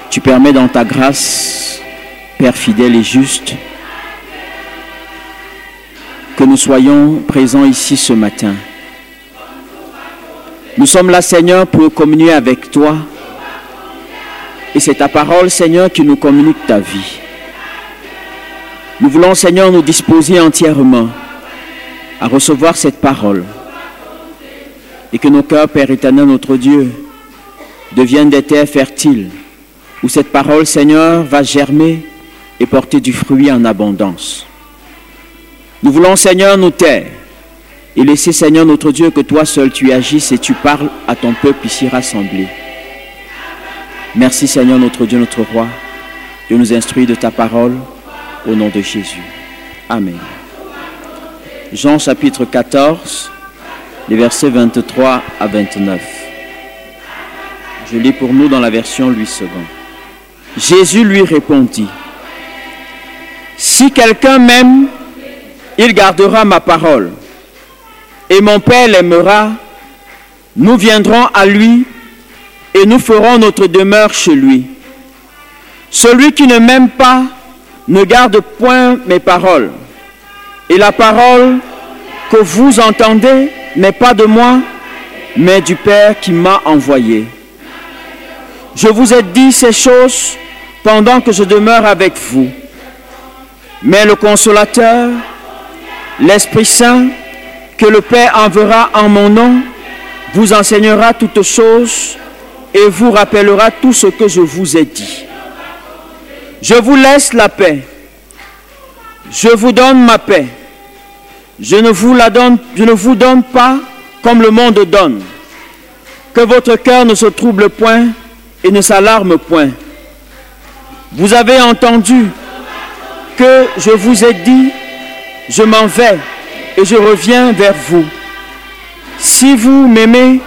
Tu permets dans ta grâce, Père fidèle et juste, que nous soyons présents ici ce matin. Nous sommes là, Seigneur, pour communier avec toi. Et c'est ta parole, Seigneur, qui nous communique ta vie. Nous voulons, Seigneur, nous disposer entièrement à recevoir cette parole. Et que nos cœurs, Père éternel, notre Dieu, deviennent des terres fertiles, où cette parole, Seigneur, va germer et porter du fruit en abondance. Nous voulons, Seigneur, nous taire et laisser, Seigneur, notre Dieu, que toi seul tu agisses et tu parles à ton peuple ici rassemblé. Merci, Seigneur, notre Dieu, notre roi, de nous instruire de ta parole au nom de Jésus. Amen. Jean chapitre 14, les versets 23 à 29. Je lis pour nous dans la version Louis II. Jésus lui répondit, « Si quelqu'un m'aime, il gardera ma parole, et mon Père l'aimera, nous viendrons à lui, et nous ferons notre demeure chez lui. Celui qui ne m'aime pas ne garde point mes paroles, et la parole que vous entendez n'est pas de moi, mais du Père qui m'a envoyé. Je vous ai dit ces choses pendant que je demeure avec vous. Mais le Consolateur, l'Esprit Saint, que le Père enverra en mon nom, vous enseignera toutes choses et vous rappellera tout ce que je vous ai dit. Je vous laisse la paix. Je vous donne ma paix. Je ne vous donne pas comme le monde donne. Que votre cœur ne se trouble point et ne s'alarme point. Vous avez entendu que je vous ai dit, je m'en vais et je reviens vers vous. Si vous m'aimiez,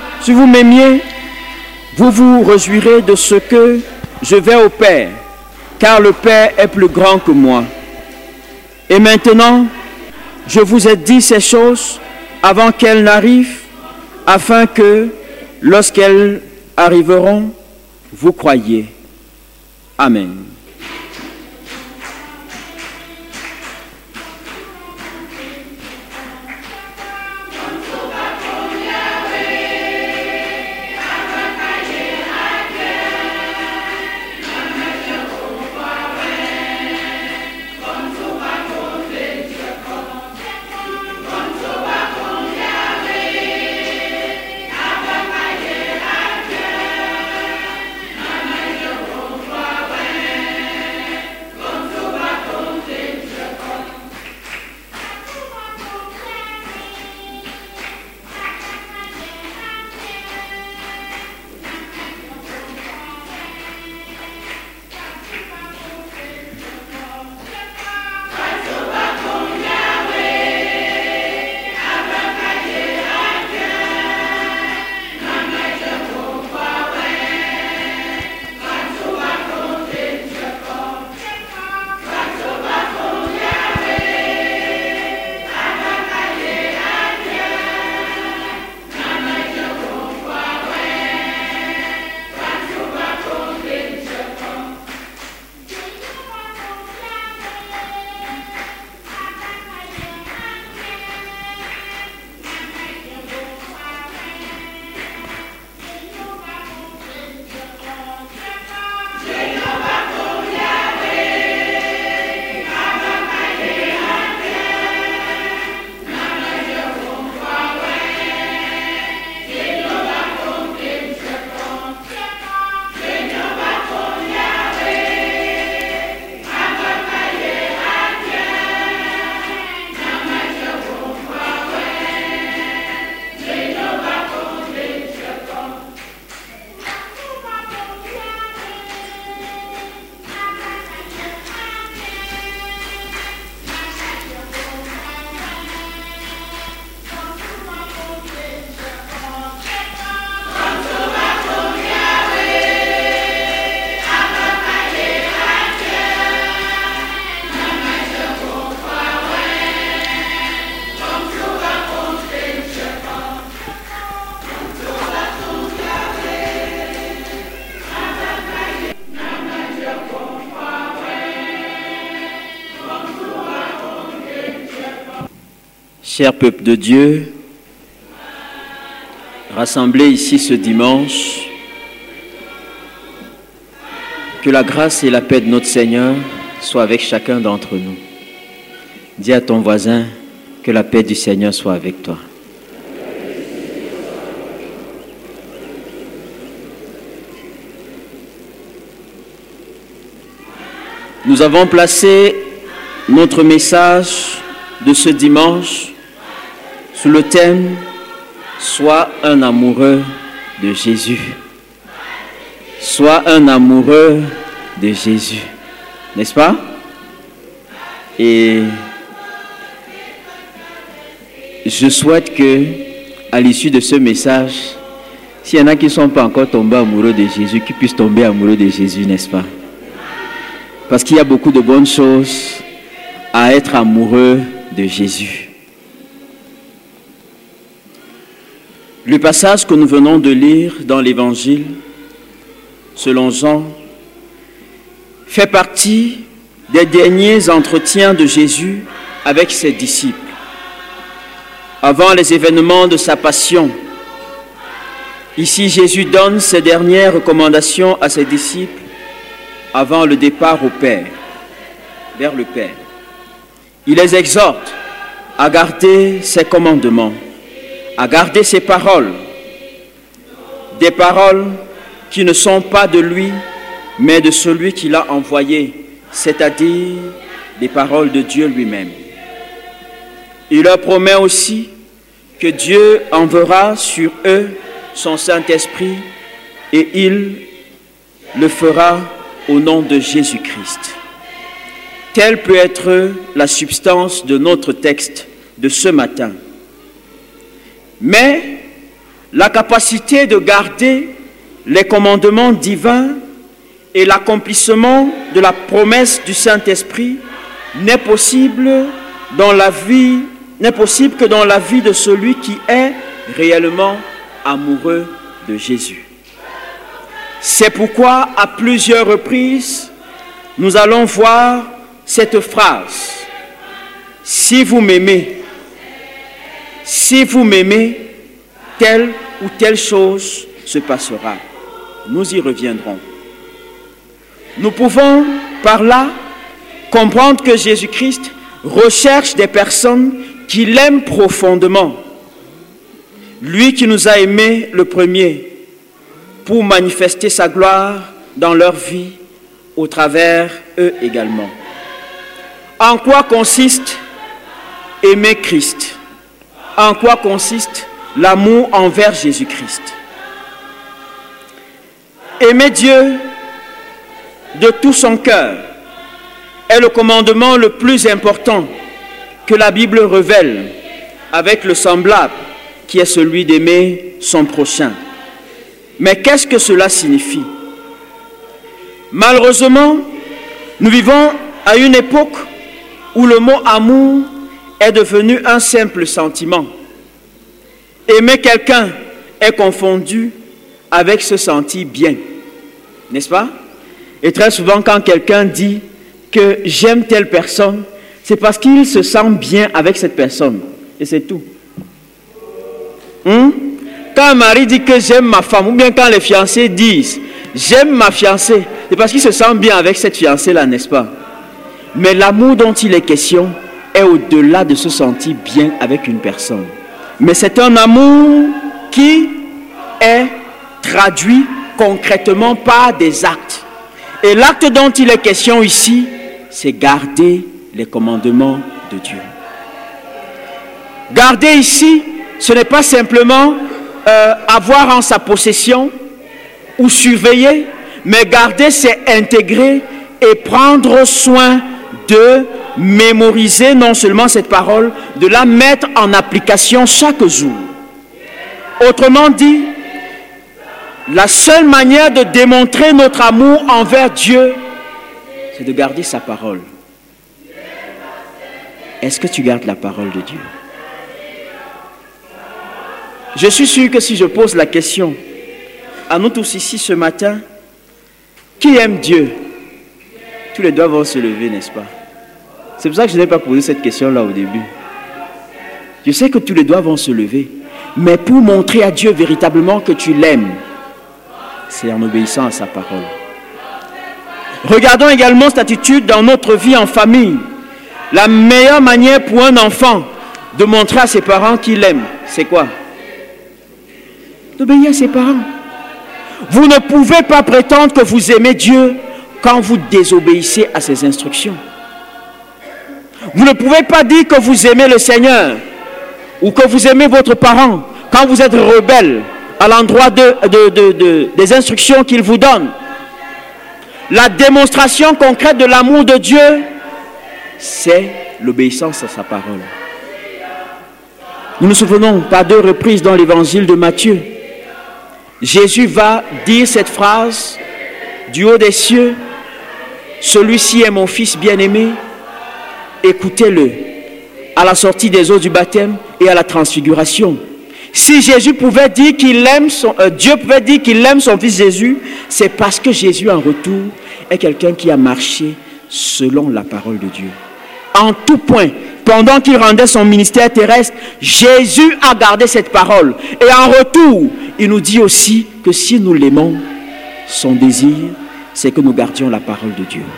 vous vous réjouirez de ce que je vais au Père, car le Père est plus grand que moi. Et maintenant, je vous ai dit ces choses avant qu'elles n'arrivent, afin que, lorsqu'elles arriveront, vous croyiez. Amen. Cher peuple de Dieu, rassemblés ici ce dimanche, que la grâce et la paix de notre Seigneur soient avec chacun d'entre nous. Dis à ton voisin que la paix du Seigneur soit avec toi. Nous avons placé notre message de ce dimanche sous le thème « Sois un amoureux de Jésus ». Sois un amoureux de Jésus, n'est-ce pas? Et je souhaite que, à l'issue de ce message, s'il y en a qui ne sont pas encore tombés amoureux de Jésus, qu'ils puissent tomber amoureux de Jésus, n'est-ce pas? Parce qu'il y a beaucoup de bonnes choses à être amoureux de Jésus. Le passage que nous venons de lire dans l'Évangile, selon Jean, fait partie des derniers entretiens de Jésus avec ses disciples, avant les événements de sa passion. Ici, Jésus donne ses dernières recommandations à ses disciples avant le départ au Père, vers le Père. Il les exhorte à garder ses commandements, à garder ses paroles, des paroles qui ne sont pas de lui, mais de celui qui l'a envoyé, c'est-à-dire les paroles de Dieu lui-même. Il leur promet aussi que Dieu enverra sur eux son Saint-Esprit et il le fera au nom de Jésus-Christ. Telle peut être la substance de notre texte de ce matin. Mais la capacité de garder les commandements divins et l'accomplissement de la promesse du Saint-Esprit n'est possible que dans la vie de celui qui est réellement amoureux de Jésus. C'est pourquoi, à plusieurs reprises, nous allons voir cette phrase. Si vous m'aimez, telle ou telle chose se passera. Nous y reviendrons. Nous pouvons par là comprendre que Jésus-Christ recherche des personnes qui l'aiment profondément. Lui qui nous a aimés le premier pour manifester sa gloire dans leur vie au travers eux également. En quoi consiste aimer Christ? En quoi consiste l'amour envers Jésus-Christ? Aimer Dieu de tout son cœur est le commandement le plus important que la Bible révèle, avec le semblable qui est celui d'aimer son prochain. Mais qu'est-ce que cela signifie? Malheureusement, nous vivons à une époque où le mot amour est devenu un simple sentiment. Aimer quelqu'un est confondu avec se sentir bien, n'est-ce pas? Et très souvent, quand quelqu'un dit que j'aime telle personne, c'est parce qu'il se sent bien avec cette personne. Et c'est tout. Quand un mari dit que j'aime ma femme, ou bien quand les fiancés disent j'aime ma fiancée, c'est parce qu'il se sent bien avec cette fiancée-là, n'est-ce pas? Mais l'amour dont il est question est au-delà de se sentir bien avec une personne. Mais c'est un amour qui est traduit concrètement par des actes. Et l'acte dont il est question ici, c'est garder les commandements de Dieu. Garder ici, ce n'est pas simplement avoir en sa possession ou surveiller, mais garder, c'est intégrer et prendre soin de mémoriser non seulement cette parole, de la mettre en application chaque jour. Autrement dit, la seule manière de démontrer notre amour envers Dieu, c'est de garder sa parole. Est-ce que tu gardes la parole de Dieu? Je suis sûr que si je pose la question à nous tous ici ce matin, qui aime Dieu? Tous les doigts vont se lever, n'est-ce pas? C'est pour ça que je n'ai pas posé cette question-là au début. Je sais que tous les doigts vont se lever. Mais pour montrer à Dieu véritablement que tu l'aimes, c'est en obéissant à sa parole. Regardons également cette attitude dans notre vie en famille. La meilleure manière pour un enfant de montrer à ses parents qu'il l'aime, c'est quoi? D'obéir à ses parents. Vous ne pouvez pas prétendre que vous aimez Dieu quand vous désobéissez à ses instructions. Vous ne pouvez pas dire que vous aimez le Seigneur ou que vous aimez votre parent quand vous êtes rebelle à l'endroit des instructions qu'il vous donne. La démonstration concrète de l'amour de Dieu, c'est l'obéissance à sa parole. Nous nous souvenons par 2 reprises dans l'évangile de Matthieu. Jésus va dire cette phrase du haut des cieux: celui-ci est mon fils bien-aimé, écoutez-le, à la sortie des eaux du baptême et à la transfiguration. Si Jésus pouvait dire qu'il aime Dieu pouvait dire qu'il aime son fils Jésus, c'est parce que Jésus en retour est quelqu'un qui a marché selon la parole de Dieu. En tout point, pendant qu'il rendait son ministère terrestre, Jésus a gardé cette parole. Et en retour, il nous dit aussi que si nous l'aimons, son désir, c'est que nous gardions la parole de Dieu.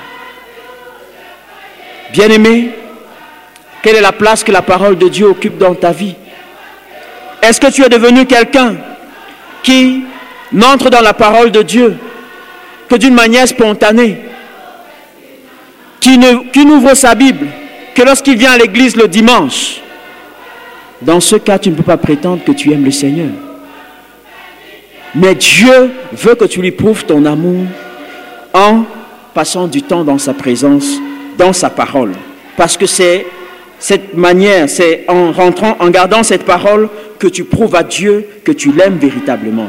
Bien-aimé, quelle est la place que la parole de Dieu occupe dans ta vie? Est-ce que tu es devenu quelqu'un qui n'entre dans la parole de Dieu que d'une manière spontanée, qui n'ouvre sa Bible que lorsqu'il vient à l'église le dimanche? Dans ce cas, tu ne peux pas prétendre que tu aimes le Seigneur. Mais Dieu veut que tu lui prouves ton amour en passant du temps dans sa présence, dans sa parole. Parce que c'est cette manière, c'est en rentrant, en gardant cette parole que tu prouves à Dieu que tu l'aimes véritablement.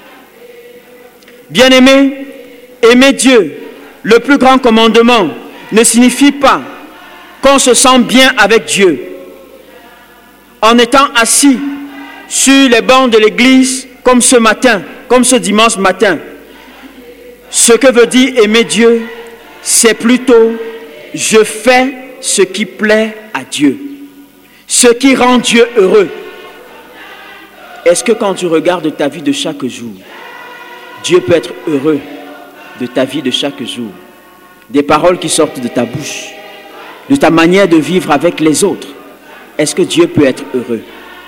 Bien-aimé, aimer Dieu, le plus grand commandement, ne signifie pas qu'on se sent bien avec Dieu en étant assis sur les bancs de l'église comme ce matin, comme ce dimanche matin. Ce que veut dire aimer Dieu, c'est plutôt je fais ce qui plaît à Dieu, ce qui rend Dieu heureux. Est-ce que quand tu regardes ta vie de chaque jour, Dieu peut être heureux de ta vie de chaque jour, des paroles qui sortent de ta bouche, de ta manière de vivre avec les autres? Est-ce que Dieu peut être heureux?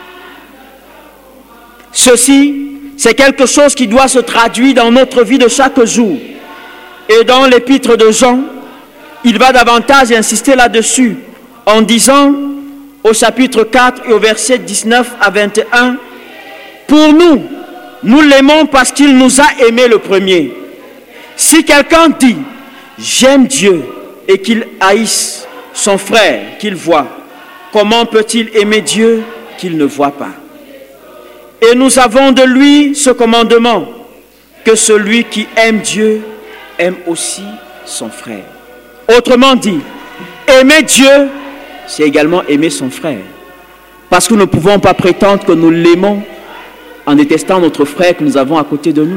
Ceci, c'est quelque chose qui doit se traduire dans notre vie de chaque jour. Et dans l'épître de Jean, il va davantage insister là-dessus en disant au chapitre 4 et au verset 19 à 21, « Pour nous, nous l'aimons parce qu'il nous a aimés le premier. Si quelqu'un dit « J'aime Dieu » et qu'il haïsse son frère qu'il voit, comment peut-il aimer Dieu qu'il ne voit pas? Et nous avons de lui ce commandement, que celui qui aime Dieu aime aussi son frère. » Autrement dit, aimer Dieu, c'est également aimer son frère. Parce que nous ne pouvons pas prétendre que nous l'aimons en détestant notre frère que nous avons à côté de nous.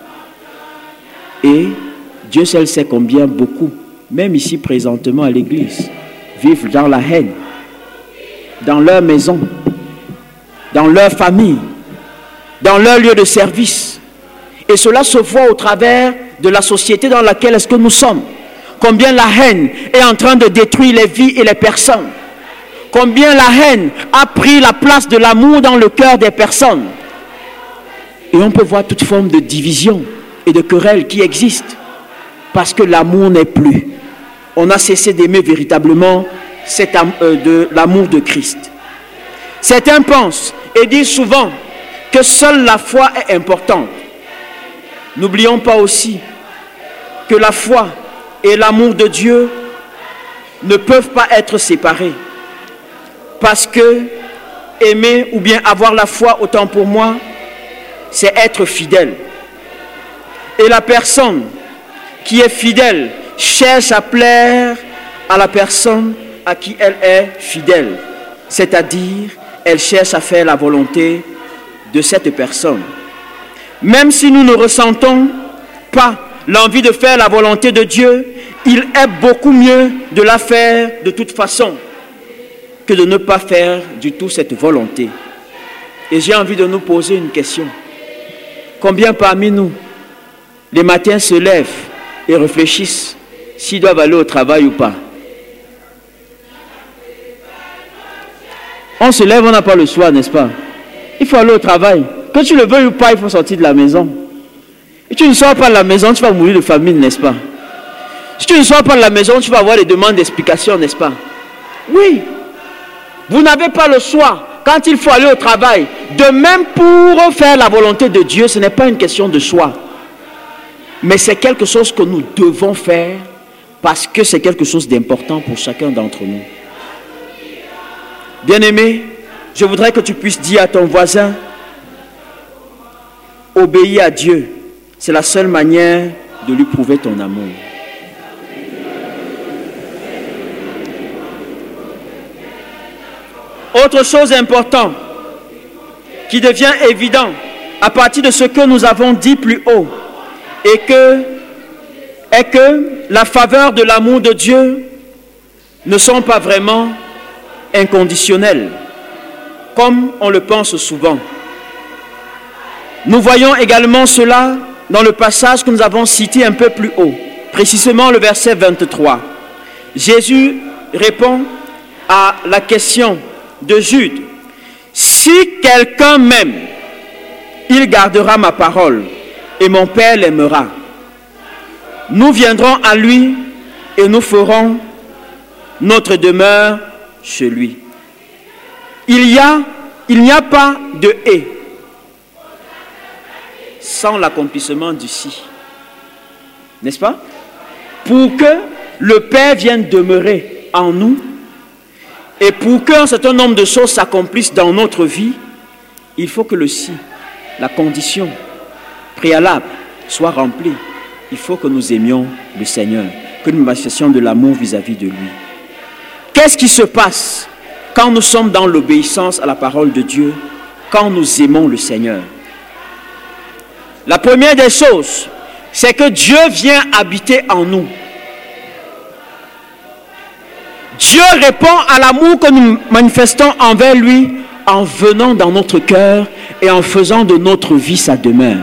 Et Dieu seul sait combien beaucoup, même ici présentement à l'église, vivent dans la haine, dans leur maison, dans leur famille, dans leur lieu de service. Et cela se voit au travers de la société dans laquelle est-ce que nous sommes. Combien la haine est en train de détruire les vies et les personnes. Combien la haine a pris la place de l'amour dans le cœur des personnes. Et on peut voir toute forme de division et de querelle qui existe. Parce que l'amour n'est plus. On a cessé d'aimer véritablement l'amour de Christ. Certains pensent et disent souvent que seule la foi est importante. N'oublions pas aussi que la foi et l'amour de Dieu ne peuvent pas être séparés. Parce que aimer ou bien avoir la foi, autant pour moi, c'est être fidèle. Et la personne qui est fidèle cherche à plaire à la personne à qui elle est fidèle. C'est-à-dire, elle cherche à faire la volonté de cette personne. Même si nous ne ressentons pas l'envie de faire la volonté de Dieu, il est beaucoup mieux de la faire de toute façon. que de ne pas faire du tout cette volonté. Et j'ai envie de nous poser une question. Combien parmi nous, les matins se lèvent et réfléchissent s'ils doivent aller au travail ou pas? On se lève, on n'a pas le choix, n'est-ce pas? Il faut aller au travail. Que tu le veuilles ou pas, il faut sortir de la maison. Et tu ne sors pas de la maison, tu vas mourir de famine, n'est-ce pas? Si tu ne sors pas de la maison, tu vas avoir des demandes d'explication, n'est-ce pas? Oui. Vous n'avez pas le choix quand il faut aller au travail. De même, pour faire la volonté de Dieu, ce n'est pas une question de choix. Mais c'est quelque chose que nous devons faire parce que c'est quelque chose d'important pour chacun d'entre nous. Bien-aimé, je voudrais que tu puisses dire à ton voisin, obéis à Dieu. C'est la seule manière de lui prouver ton amour. Autre chose importante qui devient évident à partir de ce que nous avons dit plus haut est que la faveur de l'amour de Dieu ne sont pas vraiment inconditionnelles, comme on le pense souvent. Nous voyons également cela dans le passage que nous avons cité un peu plus haut, précisément le verset 23. Jésus répond à la question de Jude. Si quelqu'un m'aime, il gardera ma parole et mon Père l'aimera. Nous viendrons à lui et nous ferons notre demeure chez lui. Il n'y a pas de et sans l'accomplissement du si. N'est-ce pas? Pour que le Père vienne demeurer en nous et pour qu'un certain nombre de choses s'accomplissent dans notre vie, il faut que le si, la condition préalable, soit remplie. Il faut que nous aimions le Seigneur, que nous manifestions de l'amour vis-à-vis de lui. Qu'est-ce qui se passe quand nous sommes dans l'obéissance à la parole de Dieu, quand nous aimons le Seigneur? La première des choses, c'est que Dieu vient habiter en nous. Dieu répond à l'amour que nous manifestons envers lui en venant dans notre cœur et en faisant de notre vie sa demeure.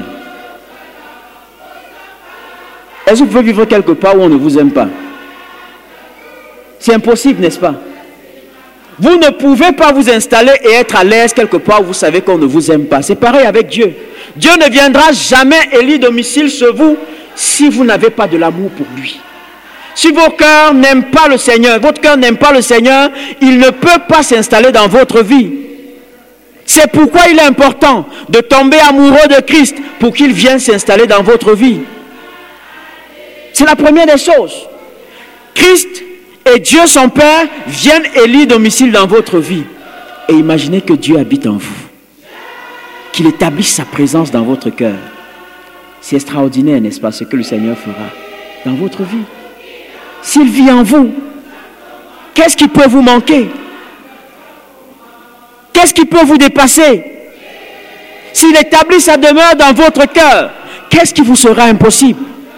Est-ce que vous pouvez vivre quelque part où on ne vous aime pas? C'est impossible, n'est-ce pas? Vous ne pouvez pas vous installer et être à l'aise quelque part où vous savez qu'on ne vous aime pas. C'est pareil avec Dieu. Dieu ne viendra jamais élire domicile chez vous si vous n'avez pas de l'amour pour lui. Si vos cœurs n'aiment pas le Seigneur, votre cœur n'aime pas le Seigneur, il ne peut pas s'installer dans votre vie. C'est pourquoi il est important de tomber amoureux de Christ pour qu'il vienne s'installer dans votre vie. C'est la première des choses. Christ et Dieu son Père viennent élire domicile dans votre vie. Et imaginez que Dieu habite en vous. Qu'il établisse sa présence dans votre cœur. C'est extraordinaire, n'est-ce pas, ce que le Seigneur fera dans votre vie. S'il vit en vous, qu'est-ce qui peut vous manquer? Qu'est-ce qui peut vous dépasser? S'il établit sa demeure dans votre cœur, qu'est-ce qui vous sera impossible?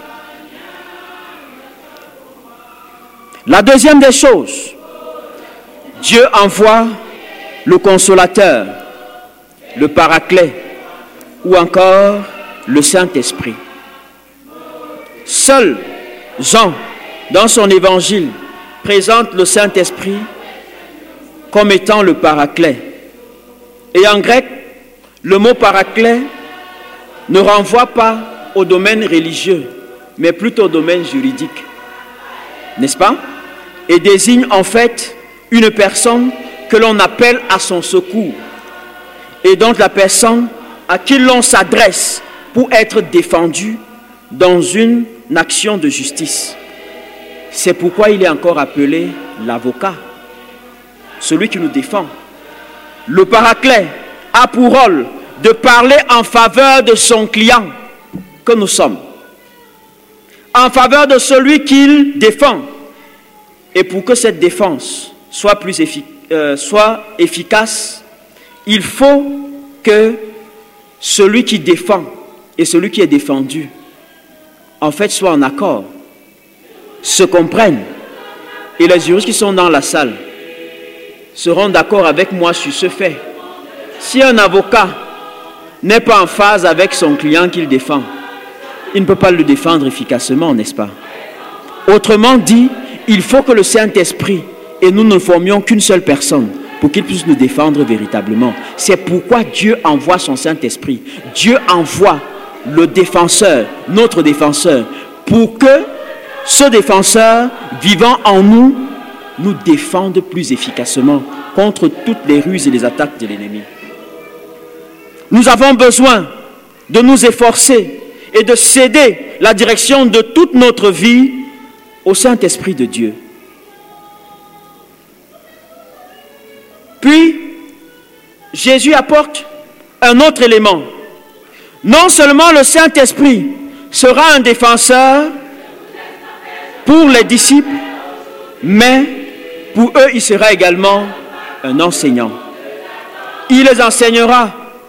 La deuxième des choses, Dieu envoie le consolateur, le paraclet ou encore le Saint-Esprit. Seul Jean, dans son évangile, présente le Saint-Esprit comme étant le paraclet. Et en grec, le mot paraclet ne renvoie pas au domaine religieux, mais plutôt au domaine juridique. N'est-ce pas? Et désigne en fait une personne que l'on appelle à son secours. Et donc la personne à qui l'on s'adresse pour être défendu dans une action de justice. C'est pourquoi il est encore appelé l'avocat, celui qui nous défend. Le paraclet a pour rôle de parler en faveur de son client que nous sommes, en faveur de celui qu'il défend. Et pour que cette défense soit efficace, il faut que celui qui défend et celui qui est défendu, en fait, soient en accord, se comprennent. Et les juristes qui sont dans la salle seront d'accord avec moi sur ce fait. Si un avocat n'est pas en phase avec son client qu'il défend, il ne peut pas le défendre efficacement, n'est-ce pas? Autrement dit, il faut que le Saint-Esprit et nous ne formions qu'une seule personne pour qu'il puisse nous défendre véritablement. C'est pourquoi Dieu envoie son Saint-Esprit. Dieu envoie le défenseur, notre défenseur, pour que ce défenseur vivant en nous, nous défende plus efficacement contre toutes les ruses et les attaques de l'ennemi. Nous avons besoin de nous efforcer et de céder la direction de toute notre vie au Saint-Esprit de Dieu. Puis, Jésus apporte un autre élément. Non seulement le Saint-Esprit sera un défenseur pour les disciples, mais pour eux, il sera également un enseignant. Il les enseignera.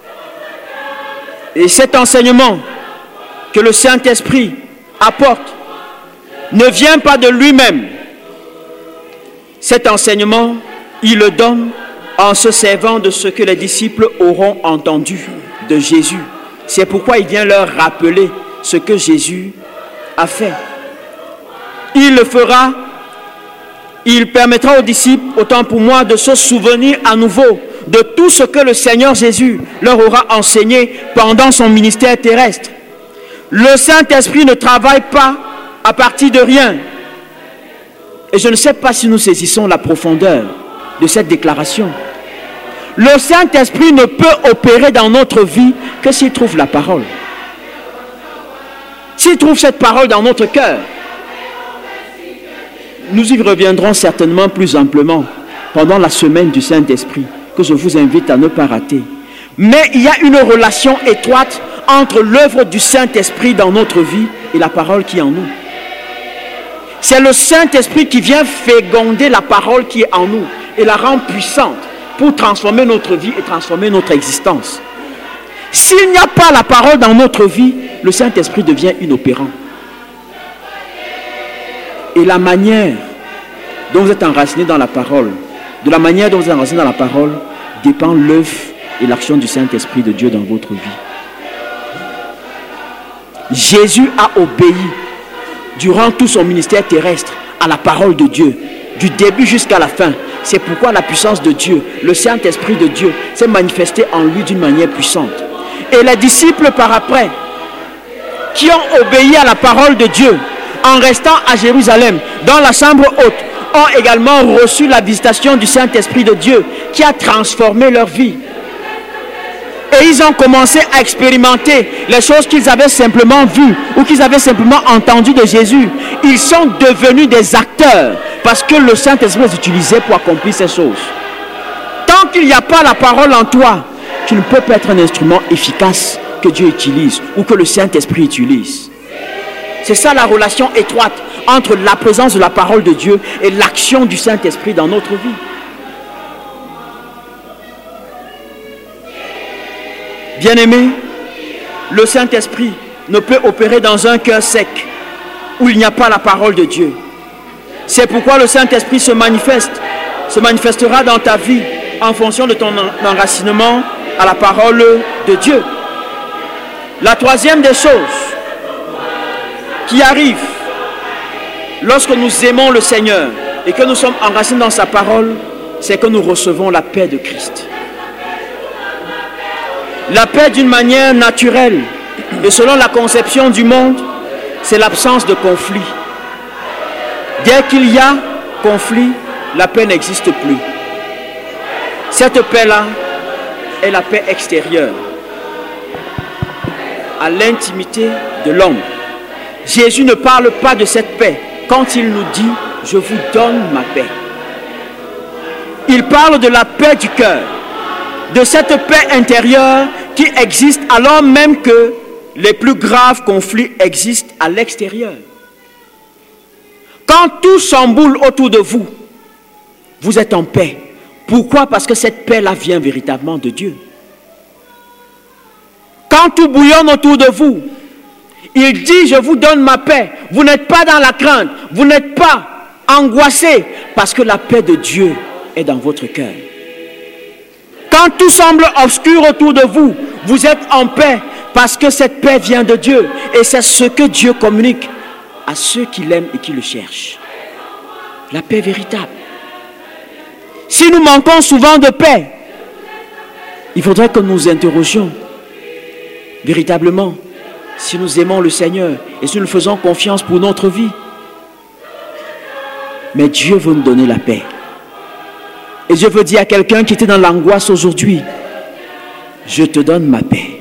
Et cet enseignement que le Saint-Esprit apporte ne vient pas de lui-même. Cet enseignement, il le donne en se servant de ce que les disciples auront entendu de Jésus. C'est pourquoi il vient leur rappeler ce que Jésus a fait. Il le fera, il permettra aux disciples, autant pour moi, de se souvenir à nouveau de tout ce que le Seigneur Jésus leur aura enseigné pendant son ministère terrestre. Le Saint-Esprit ne travaille pas à partir de rien. Et je ne sais pas si nous saisissons la profondeur de cette déclaration. Le Saint-Esprit ne peut opérer dans notre vie que s'il trouve la parole. S'il trouve cette parole dans notre cœur. Nous y reviendrons certainement plus amplement pendant la semaine du Saint-Esprit, que je vous invite à ne pas rater. Mais il y a une relation étroite entre l'œuvre du Saint-Esprit dans notre vie et la parole qui est en nous. C'est le Saint-Esprit qui vient féconder la parole qui est en nous et la rend puissante pour transformer notre vie et transformer notre existence. S'il n'y a pas la parole dans notre vie, le Saint-Esprit devient inopérant. Et la manière dont vous êtes enraciné dans la parole, de la manière dont vous êtes enraciné dans la parole, dépend l'œuvre et l'action du Saint-Esprit de Dieu dans votre vie. Jésus a obéi durant tout son ministère terrestre à la parole de Dieu, du début jusqu'à la fin. C'est pourquoi la puissance de Dieu, le Saint-Esprit de Dieu, s'est manifesté en lui d'une manière puissante. Et les disciples par après, qui ont obéi à la parole de Dieu, en restant à Jérusalem, dans la chambre haute, ont également reçu la visitation du Saint-Esprit de Dieu, qui a transformé leur vie. Et ils ont commencé à expérimenter les choses qu'ils avaient simplement vues ou qu'ils avaient simplement entendues de Jésus. Ils sont devenus des acteurs parce que le Saint-Esprit les utilisait pour accomplir ces choses. Tant qu'il n'y a pas la parole en toi, tu ne peux pas être un instrument efficace que Dieu utilise ou que le Saint-Esprit utilise. C'est ça la relation étroite entre la présence de la parole de Dieu et l'action du Saint-Esprit dans notre vie. Bien-aimés, le Saint-Esprit ne peut opérer dans un cœur sec où il n'y a pas la parole de Dieu. C'est pourquoi le Saint-Esprit se manifestera dans ta vie en fonction de ton enracinement à la parole de Dieu. La troisième des choses qui arrive lorsque nous aimons le Seigneur et que nous sommes enracinés dans sa parole, c'est que nous recevons la paix de Christ. La paix d'une manière naturelle et selon la conception du monde, c'est l'absence de conflit. Dès qu'il y a conflit, la paix n'existe plus. Cette paix-là est la paix extérieure, à l'intimité de l'homme. Jésus ne parle pas de cette paix quand il nous dit « Je vous donne ma paix ». Il parle de la paix du cœur, de cette paix intérieure qui existe alors même que les plus graves conflits existent à l'extérieur. Quand tout chamboule autour de vous, vous êtes en paix. Pourquoi? Parce que cette paix-là vient véritablement de Dieu. Quand tout bouillonne autour de vous, il dit, je vous donne ma paix. Vous n'êtes pas dans la crainte, vous n'êtes pas angoissé, parce que la paix de Dieu est dans votre cœur. Quand tout semble obscur autour de vous, vous êtes en paix parce que cette paix vient de Dieu. Et c'est ce que Dieu communique à ceux qui l'aiment et qui le cherchent. La paix véritable. Si nous manquons souvent de paix, il faudrait que nous interrogions véritablement si nous aimons le Seigneur et si nous faisons confiance pour notre vie. Mais Dieu veut nous donner la paix. Et je veux dire à quelqu'un qui était dans l'angoisse aujourd'hui, je te donne ma paix.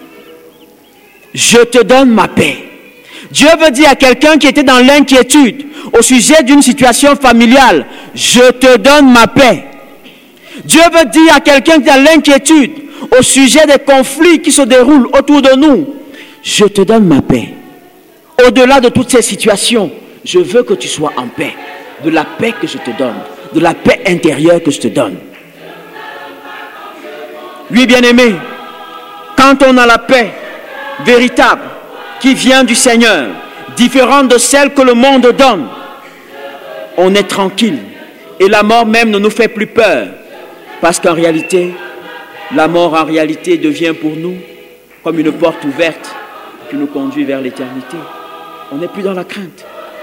Je te donne ma paix. Dieu veut dire à quelqu'un qui était dans l'inquiétude au sujet d'une situation familiale, je te donne ma paix. Dieu veut dire à quelqu'un qui est dans l'inquiétude au sujet des conflits qui se déroulent autour de nous, je te donne ma paix. Au-delà de toutes ces situations, je veux que tu sois en paix. De la paix que je te donne, de la paix intérieure que je te donne. Oui, bien-aimé, quand on a la paix véritable qui vient du Seigneur, différente de celle que le monde donne, on est tranquille. Et la mort même ne nous fait plus peur. Parce qu'en réalité, la mort en réalité devient pour nous comme une porte ouverte qui nous conduit vers l'éternité. On n'est plus dans la crainte.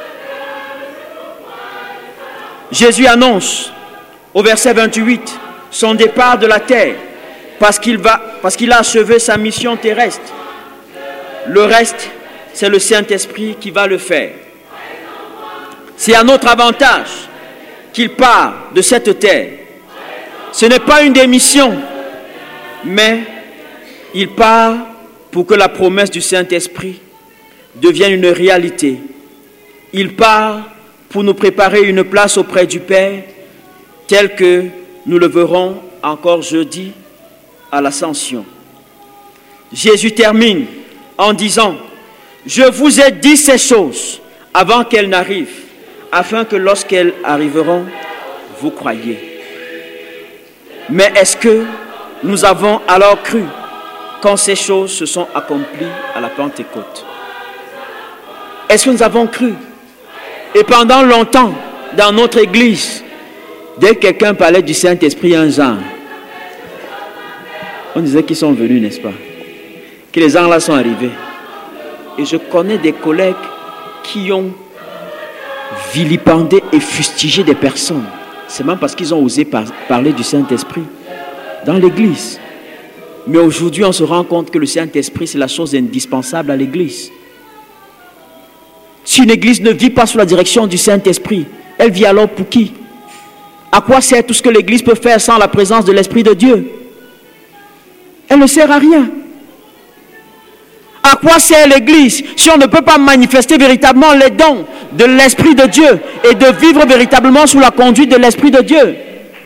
Jésus annonce au verset 28 son départ de la terre parce qu'il a achevé sa mission terrestre. Le reste, c'est le Saint-Esprit qui va le faire. C'est à notre avantage qu'il part de cette terre. Ce n'est pas une démission, mais il part pour que la promesse du Saint-Esprit devienne une réalité. Il part pour nous préparer une place auprès du Père, telle que nous le verrons encore jeudi à l'Ascension. Jésus termine en disant, « Je vous ai dit ces choses avant qu'elles n'arrivent, afin que lorsqu'elles arriveront, vous croyiez. » Mais est-ce que nous avons alors cru quand ces choses se sont accomplies à la Pentecôte? Est-ce que nous avons cru? Et pendant longtemps, dans notre église, dès que quelqu'un parlait du Saint-Esprit un genre, on disait qu'ils sont venus, n'est-ce pas? Que les gens là sont arrivés. Et je connais des collègues qui ont vilipendé et fustigé des personnes. C'est même parce qu'ils ont osé parler du Saint-Esprit dans l'église. Mais aujourd'hui, on se rend compte que le Saint-Esprit, c'est la chose indispensable à l'église. Si une église ne vit pas sous la direction du Saint-Esprit, elle vit alors pour qui? À quoi sert tout ce que l'église peut faire sans la présence de l'Esprit de Dieu? Elle ne sert à rien. À quoi sert l'église si on ne peut pas manifester véritablement les dons de l'Esprit de Dieu et de vivre véritablement sous la conduite de l'Esprit de Dieu?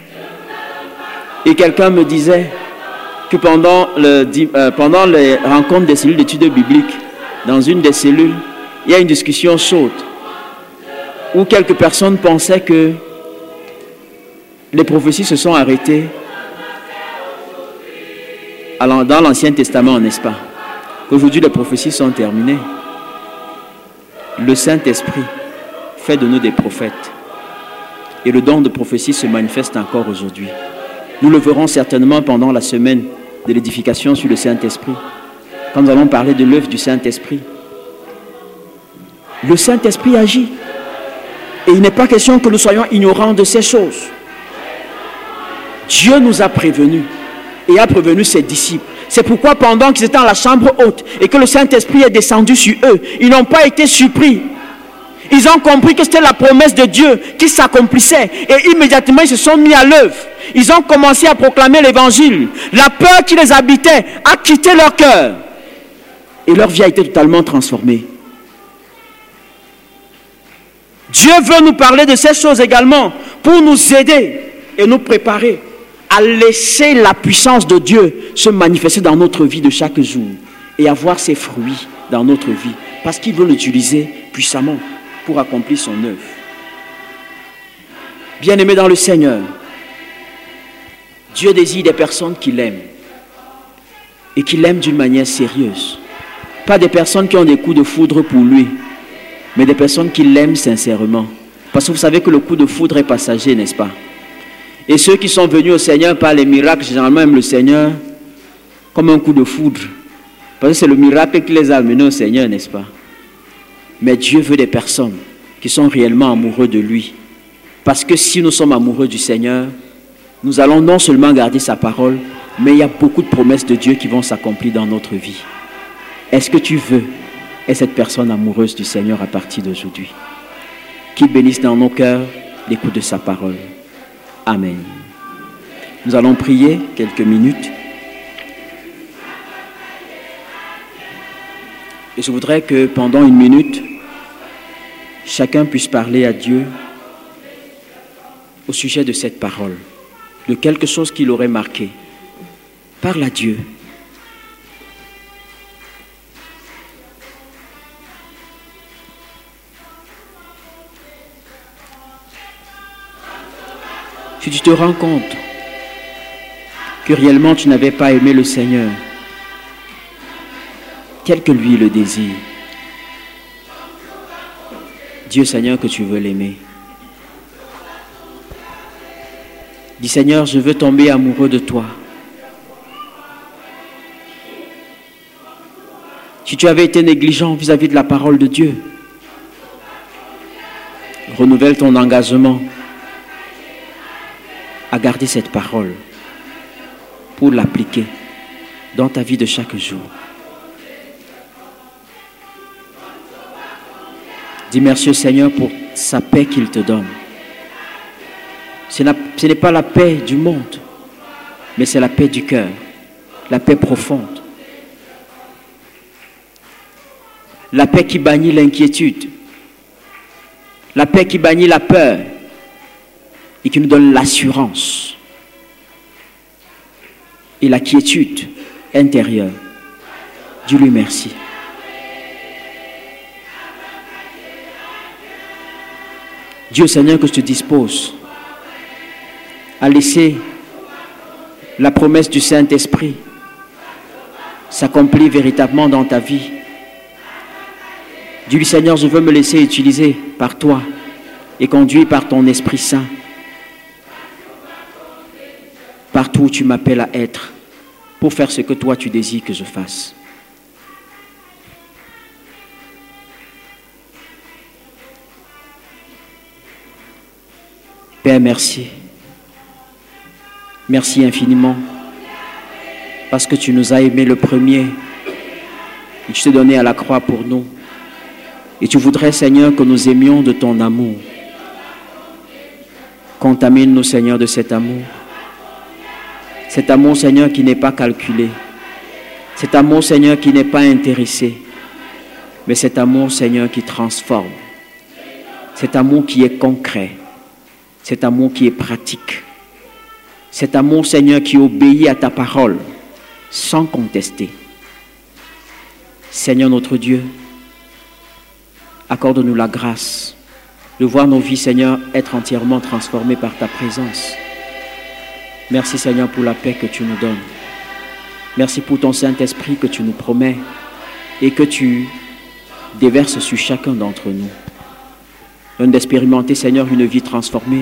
Et quelqu'un me disait que pendant les rencontres des cellules d'études bibliques, dans une des cellules, il y a une discussion chaude où quelques personnes pensaient que les prophéties se sont arrêtées dans l'Ancien Testament, n'est-ce pas? Qu'aujourd'hui les prophéties sont terminées. Le Saint-Esprit fait de nous des prophètes. Et le don de prophétie se manifeste encore aujourd'hui. Nous le verrons certainement pendant la semaine de l'édification sur le Saint-Esprit, quand nous allons parler de l'œuvre du Saint-Esprit. Le Saint-Esprit agit. Et il n'est pas question que nous soyons ignorants de ces choses. Dieu nous a prévenus et a prévenu ses disciples. C'est pourquoi pendant qu'ils étaient dans la chambre haute et que le Saint-Esprit est descendu sur eux, ils n'ont pas été surpris. Ils ont compris que c'était la promesse de Dieu qui s'accomplissait et immédiatement ils se sont mis à l'œuvre. Ils ont commencé à proclamer l'évangile. La peur qui les habitait a quitté leur cœur et leur vie a été totalement transformée. Dieu veut nous parler de ces choses également pour nous aider et nous préparer à laisser la puissance de Dieu se manifester dans notre vie de chaque jour et avoir ses fruits dans notre vie parce qu'il veut l'utiliser puissamment pour accomplir son œuvre. Bien-aimés dans le Seigneur, Dieu désire des personnes qui l'aiment et qui l'aiment d'une manière sérieuse. Pas des personnes qui ont des coups de foudre pour lui, mais des personnes qui l'aiment sincèrement. Parce que vous savez que le coup de foudre est passager, n'est-ce pas? Et ceux qui sont venus au Seigneur par les miracles, généralement aiment le Seigneur comme un coup de foudre. Parce que c'est le miracle qui les a amenés au Seigneur, n'est-ce pas? Mais Dieu veut des personnes qui sont réellement amoureux de lui. Parce que si nous sommes amoureux du Seigneur, nous allons non seulement garder sa parole, mais il y a beaucoup de promesses de Dieu qui vont s'accomplir dans notre vie. Est-ce que tu veux être cette personne amoureuse du Seigneur à partir d'aujourd'hui? Qu'il bénisse dans nos cœurs l'écoute de sa parole. Amen. Nous allons prier quelques minutes. Et je voudrais que pendant une minute, chacun puisse parler à Dieu au sujet de cette parole, de quelque chose qui l'aurait marqué. Parle à Dieu. Si tu te rends compte que réellement tu n'avais pas aimé le Seigneur, tel que lui le désire, dis au Seigneur que tu veux l'aimer. Dis Seigneur, je veux tomber amoureux de toi. Si tu avais été négligent vis-à-vis de la parole de Dieu, renouvelle ton engagement à garder cette parole pour l'appliquer dans ta vie de chaque jour. Dis merci au Seigneur pour sa paix qu'il te donne. Ce n'est pas la paix du monde, mais c'est la paix du cœur, la paix profonde. La paix qui bannit l'inquiétude, la paix qui bannit la peur et qui nous donne l'assurance et la quiétude intérieure. Dis-lui merci. Dieu Seigneur, que je te dispose à laisser la promesse du Saint-Esprit s'accomplir véritablement dans ta vie. Dis-lui Seigneur, je veux me laisser utiliser par toi et conduit par ton Esprit Saint partout où tu m'appelles à être pour faire ce que toi tu désires que je fasse. Père, merci. Merci infiniment parce que tu nous as aimés le premier et tu t'es donné à la croix pour nous. Et tu voudrais, Seigneur, que nous aimions de ton amour. Contamine-nous, Seigneur, de cet amour. Cet amour, Seigneur, qui n'est pas calculé. Cet amour, Seigneur, qui n'est pas intéressé. Mais cet amour, Seigneur, qui transforme. Cet amour qui est concret. Cet amour qui est pratique. Cet amour, Seigneur, qui obéit à ta parole sans contester. Seigneur notre Dieu, accorde-nous la grâce de voir nos vies, Seigneur, être entièrement transformées par ta présence. Merci, Seigneur, pour la paix que tu nous donnes. Merci pour ton Saint-Esprit que tu nous promets et que tu déverses sur chacun d'entre nous. Donne d'expérimenter, Seigneur, une vie transformée.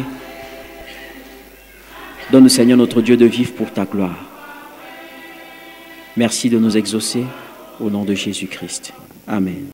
Donne, Seigneur, notre Dieu, de vivre pour ta gloire. Merci de nous exaucer au nom de Jésus-Christ. Amen.